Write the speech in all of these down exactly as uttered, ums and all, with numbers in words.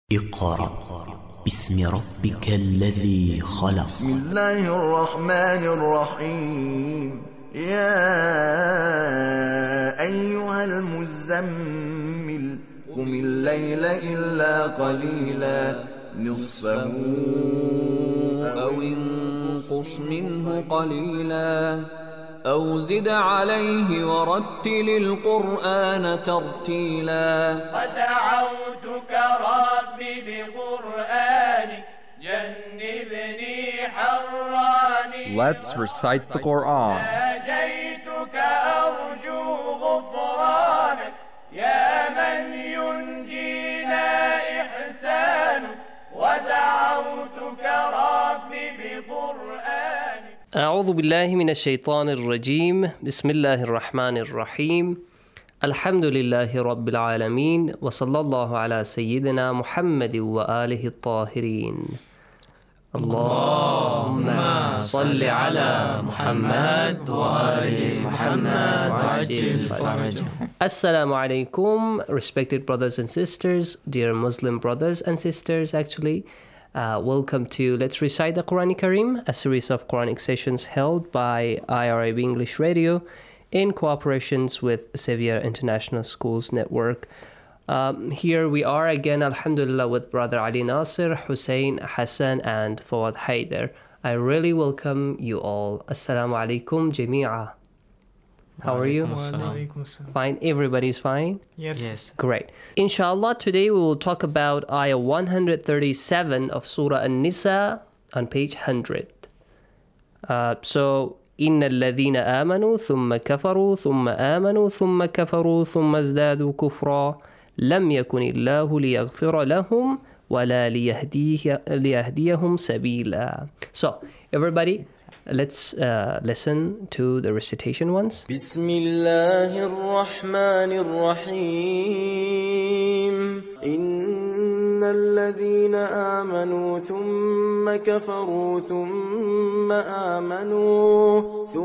اقرأ باسم ربك الذي خلق. بسم الله الرحمن الرحيم. يا أيها المزمل قم الليل إلا قليلا نصفه أو انقص منه قليلا أو زد عليه ورتل القرآن ترتيلا. ودعوتك ربي بقرآنك جنبني حراني. Let's recite the Quran. ناجيتك أرجو غفرانك يا من ينجينا إحسانك. ودعوتك ربي بقرآنك. أعوذ بالله من الشيطان الرجيم. بسم الله الرحمن الرحيم. الحمد لله رب العالمين وصلى الله على سيدنا محمد وآله الطاهرين. اللهم صل على محمد وآل محمد وعجل فرجهم. Assalamu alaikum, respected brothers and sisters, dear Muslim brothers and sisters actually. Uh, welcome to Let's Recite the Quran Kareem, a series of Quranic sessions held by I R I B English Radio in cooperations with Xavier International Schools Network. Um, here we are again, alhamdulillah, with Brother Ali Nasir, Hussein, Hassan, and Fawad Haider. I really welcome you all. Assalamu alaikum jami'a. How are you? Fine. Everybody's fine? Yes. Yes. Great. Inshallah, today we will talk about ayah one hundred thirty-seven of Surah An-Nisa on page one hundred. Uh, so, إِنَّ الَّذِينَ آمَنُوا ثُمَّ كَفَرُوا ثُمَّ آمَنُوا ثُمَّ كَفَرُوا ثُمَّ ازْدَادُوا كُفْرًا لَمْ يَكُنِ اللَّهُ لِيَغْفِرَ لَهُمْ وَلَا لِيَهْدِيَ لِيَهْدِيَهُمْ سَبِيلًا. So, everybody, let's uh, listen to the recitation once. بسم الله الرحمن الرحيم. إن الذين آمنوا ثم كفروا ثم آمنوا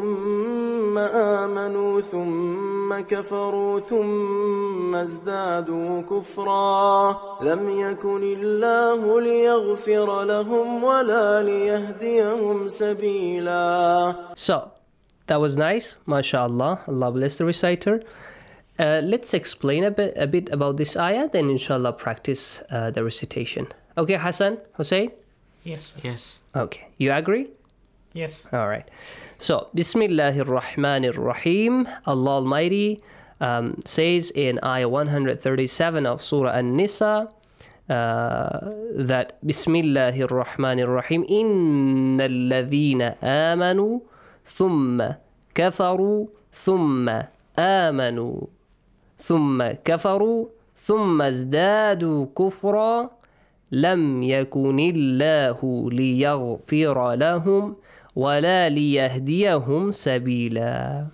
ثم آمنوا ثم كفروا ثم ازدادوا كفرا لم يكن الله ليغفر لهم ولا ليهديهم سبيلا. So, that was nice. MashaAllah. Allah bless the reciter. Uh, let's explain a bit, a bit about this ayah, then inshallah practice uh, the recitation. Okay, Hassan, Hussein? Yes. Yes. Okay, you agree? Yes. All right. So, Bismillahir Rahmanir Rahim. Allah Almighty um, says in ayah one hundred thirty-seven of Surah An-Nisa uh, that Bismillahir Rahmanir Rahim. Innal ladhina amanu thumma kafaru thumma amanu ثم كفروا ثم ازدادوا كفرا لم يكن الله ليغفر لهم ولا ليهديهم سبيلا.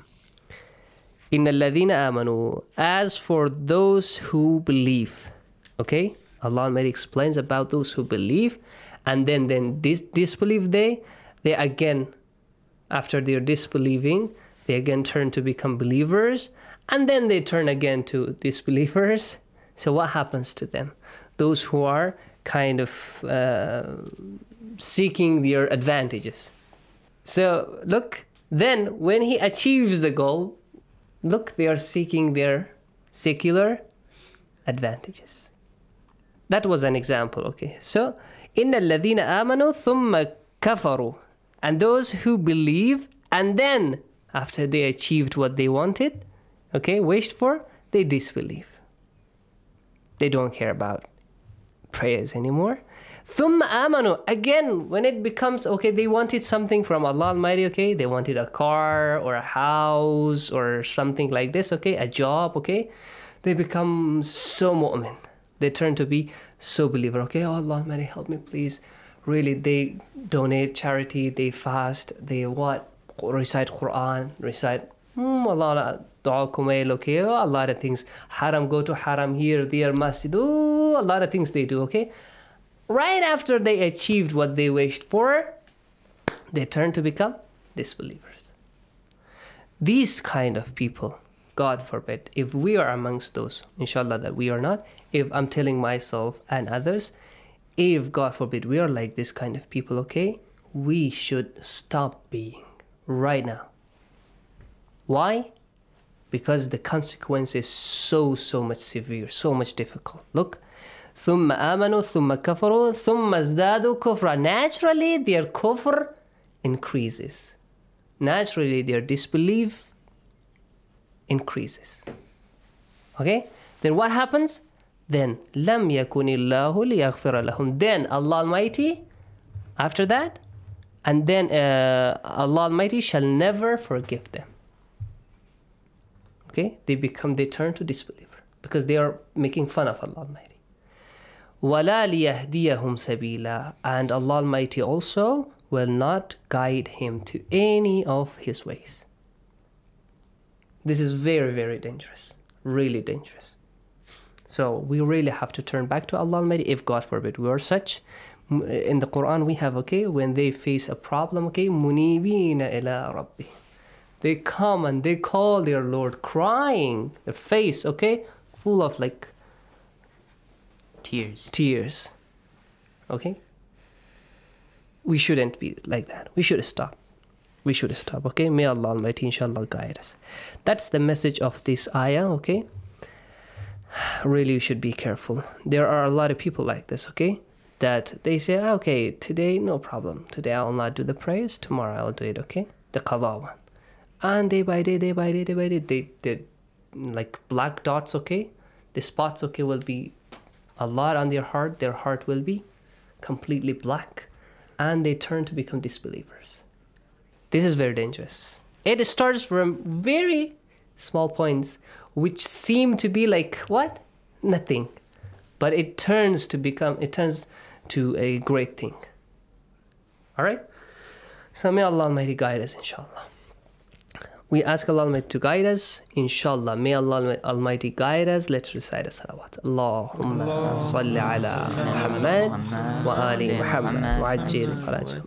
إن الذين آمنوا, as for those who believe. Okay, Allah Almighty explains about those who believe, and then then dis- disbelieve they they again, after their disbelieving, they again turn to become believers, and then they turn again to disbelievers. So what happens to them? Those who are kind of uh, seeking their advantages. So look, then when he achieves the goal, look, they are seeking their secular advantages. That was an example, okay? So, إِنَّ الَّذِينَ آمَنُوا ثُمَّ كَفَرُوا, and those who believe, and then after they achieved what they wanted, okay, wished for, they disbelieve. They don't care about prayers anymore. ثُمَّ آمَنُوا, again, when it becomes, okay, they wanted something from Allah Almighty, okay, they wanted a car or a house or something like this, okay, a job, okay, they become so mu'min. They turn to be so believer, okay, oh Allah Almighty, help me please. Really, they donate charity, they fast, they what? Recite Quran, recite mm, a lot of dua kumail, okay, oh, a lot of things. Haram, go to haram here, there, masjid, oh, a lot of things they do, okay. Right after they achieved what they wished for, they turn to become disbelievers. These kind of people, God forbid, if we are amongst those, inshallah that we are not, if I'm telling myself and others, if God forbid we are like this kind of people, okay, we should stop being right now. Why? Because the consequence is so, so much severe, so much difficult. Look, ثُمَّ آمَنُوا ثُمَّ كَفَرُوا ثُمَّ ازْدَادُوا كُفْرًا. Naturally, their kufr increases. Naturally, their disbelief increases. Okay? Then what happens? Then لَمْ يَكُنِ اللَّهُ لِيَغْفِرَ لَهُمْ. Then Allah Almighty, after that, and then uh, Allah Almighty shall never forgive them. Okay? They become, they turn to disbeliever because they are making fun of Allah Almighty. وَلَا لِيَهْدِيَهُمْ سَبِيلًا. And Allah Almighty also will not guide him to any of his ways. This is very, very dangerous. Really dangerous. So we really have to turn back to Allah Almighty if God forbid we are such. In the Quran we have, okay, when they face a problem, okay, مُنِيبِينَ إِلَىٰ رَبِّهِمْ. They come and they call their Lord crying, their face, okay, full of like Tears. tears. Okay? We shouldn't be like that. We should stop. We should stop, okay? May Allah Almighty inshallah guide us. That's the message of this ayah, okay? Really, you should be careful. There are a lot of people like this, okay? That they say, okay, today, no problem. Today I will not do the prayers. Tomorrow I'll do it, okay? The qadha one. And day by day, day by day, day by day, they, they like black dots, okay? The spots, okay, will be a lot on their heart. Their heart will be completely black. And they turn to become disbelievers. This is very dangerous. It starts from very small points, which seem to be like, what? Nothing. But it turns to become, it turns to a great thing. All right? So may Allah Almighty guide us, inshallah. We ask Allah Almighty to guide us, inshallah. May Allah Almighty guide us. Let's recite a salawat. Allahumma salli ala Muhammad wa ali Muhammad wa ajil farajah.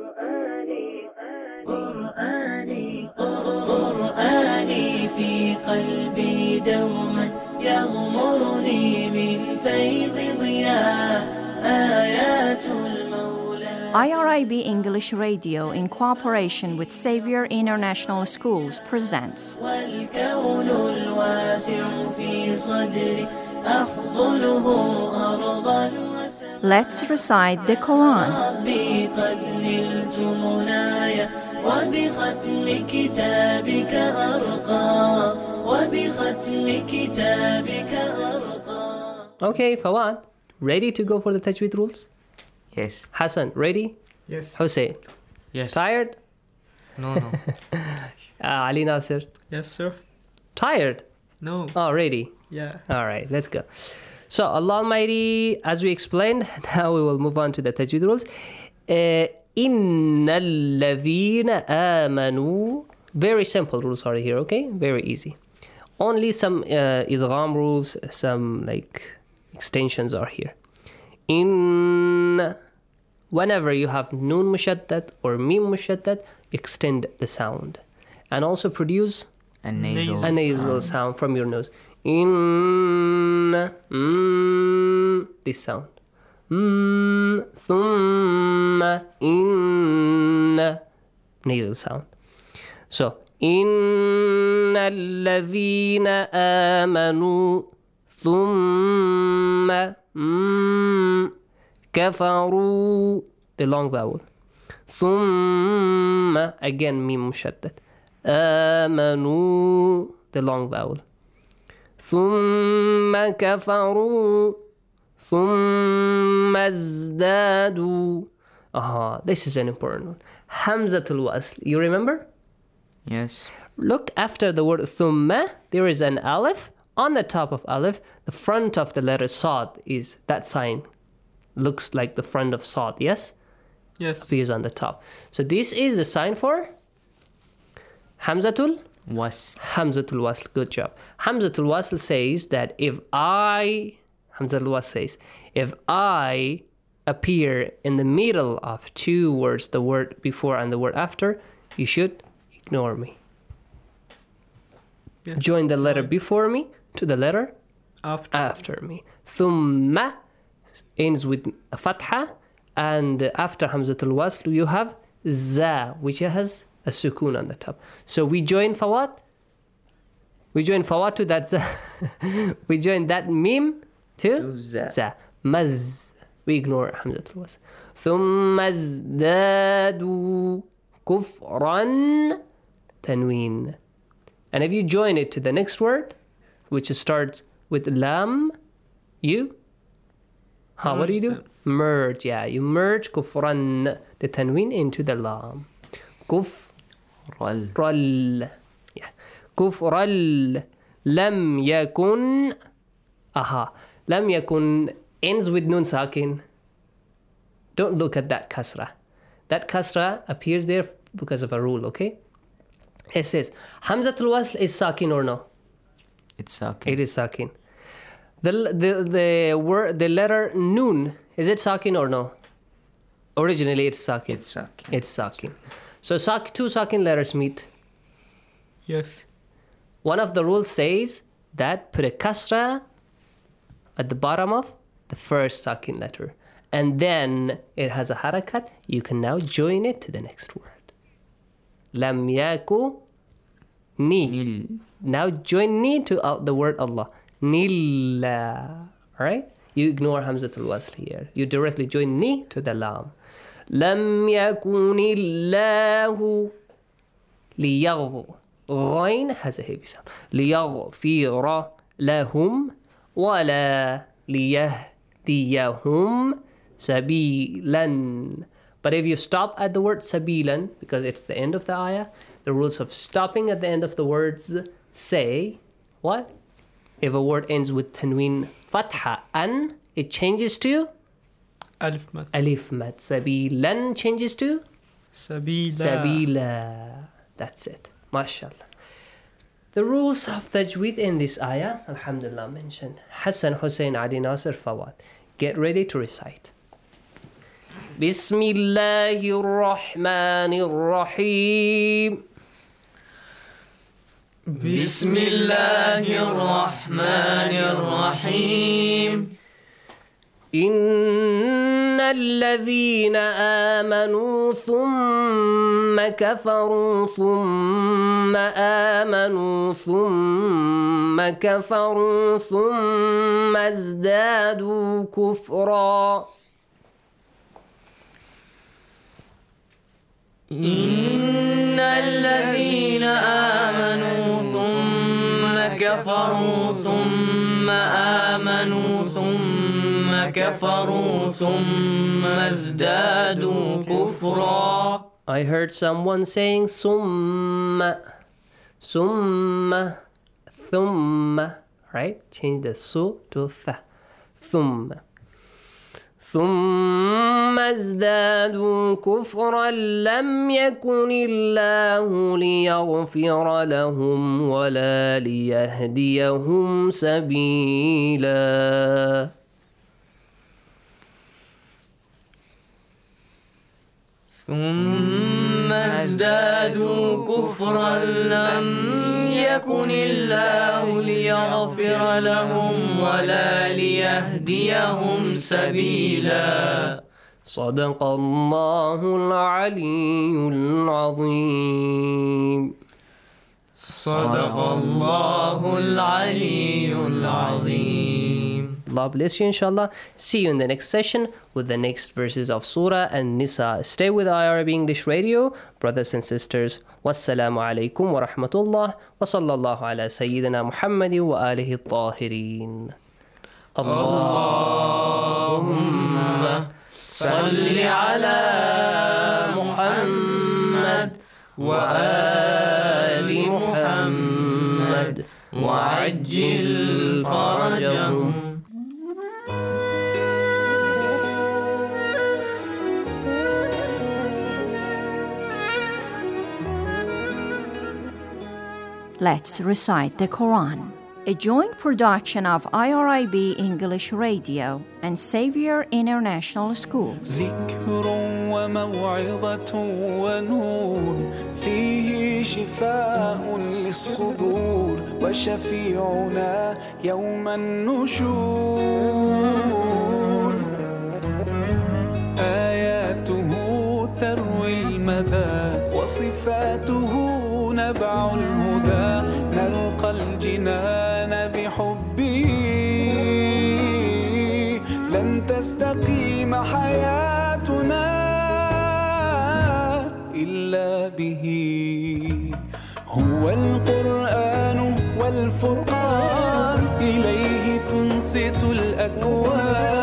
قرآني في قلبي دوما يغمرني من فيض ضياء آيات المولى. I R I B English Radio, in cooperation with Xavier International Schools, presents والكون الواسع في صدري أحضنه أرضا وسماء. Let's recite the Quran. ربي قد نلت منايا وبختم كتابك أرقى وبختم كتابك أرقى. Okay, Fawad, ready to go for the tajweed rules? Yes. Hassan, ready? Yes. Hussein, Yes. tired? No, no. Uh, Ali Nasir, Yes, sir. tired? No. Oh, ready? Yeah. All right, let's go. So, Allah Almighty, as we explained, now we will move on to the tajweed rules. Uh, إِنَّ الَّذِينَ آمَنُوا. Very simple rules are here, okay? Very easy. Only some uh, idgham rules, some like extensions are here. In whenever you have noon mushaddad or mim mushaddad, extend the sound. And also produce A nasal, a nasal sound. sound from your nose. In mm, this sound. Mm, thumma in nasal sound. So إن الذين آمنوا ثم mm, كفروا, the long vowel. ثم again ميم مشدد. آمنوا, the long vowel. ثم كفروا ثم ازدادوا. Aha, this is an important one. Hamzatul wasl. You remember? Yes. Look after the word thumma, there is an alif. On the top of alif, the front of the letter sad is that sign. Looks like the front of sad, yes? Yes. Appears on the top. So this is the sign for Hamzatul Was. Hamzatul wasl. Good job. Hamzatul wasl says that if I, Hamzatul wasl says, if I appear in the middle of two words, the word before and the word after, you should ignore me. Yeah. Join the letter before me to the letter After. after me. ثم ends with a fatha, and after Hamzatul Wasl you have za, which has a sukun on the top. So we join for what? We join for what to that za? We join that mim to, To za. za. Maz. We ignore Hamzatul Wasl. ثم ازدادوا كفرا tanween. And if you join it to the next word, which starts with lam, you, how, what do you do? Merge them. Merge, yeah. You merge kufran, the tanween, into the lam. Roll. Kufral. Yeah. Kufral. Lam yakun. Aha. Lam yakun ends with nun sakin. Don't look at that kasra. That kasra appears there because of a rule, okay? It says, Hamzatul Wasl is sakin or no? It's sakin. It is sakin. The the the word the letter nun, is it sakin or no? Originally it's sakin. It's sakin. It's sakin. So sak, two sakin letters meet. Yes. One of the rules says that put a kasra at the bottom of the first sakin letter, and then it has a harakat. You can now join it to the next word. Lam yaku ni. Nil. Now join ni to uh, the word Allah. Nilla. Alright? You ignore Hamzatul Wasl here. You directly join ni to the lam. Lam yakunillahu liyagh. Ghain has a heavy sound. Liyaghfira lahum wala liyahdiyahum sabilan. But if you stop at the word sabilan, because it's the end of the ayah, the rules of stopping at the end of the words say, what? If a word ends with tanween fatha an, it changes to Alif mat. alif mat. Sabilan changes to Sabila. sabila. That's it. MashaAllah. The rules of tajweed in this ayah, alhamdulillah, mentioned. Hassan, Hussein, Ali, Nasir, Fawad. Get ready to recite. بسم الله الرحمن الرحيم بسم الله الرحمن الرحيم إن الذين آمنوا ثم كفروا ثم آمنوا ثم كفروا ثم ازدادوا كفرا إن الذين آمنوا ثم كفروا ثم آمنوا ثم كفروا ثم ازدادوا كفرا. I heard someone saying summa, summa, thumma, right? Change the su to tha. Thumma. ثم ازدادوا كفرا لم يكن الله ليغفر لهم ولا ليهديهم سبيلا. ثم ازدادوا كفرا لم يكن الله ليغفر لهم ولا ليهديهم سبيلا. صدق الله العلي العظيم. صدق الله العلي العظيم. Allah bless you, inshallah. See you in the next session with the next verses of Surah An-Nisa. Stay with I R A B English Radio, brothers and sisters. Wassalamu alaikum wa rahmatullah wa sallallahu ala Sayyidina Muhammad wa alihi al-tahirin. اللهم صل على محمد وآل محمد وعجل فرجهم. Let's recite the Quran, a joint production of I R I B English Radio and Xavier International Schools. ذكر وموعظة ونور، فيه شفاء للصدور وشفيعنا يوم النشور. آياته تروي المدى وصفاته نبع الهدى، نلقى الجنان بحبه، لن تستقيم حياتنا إلا به. هو القرآن والفرقان، إليه تنصت الأكوان،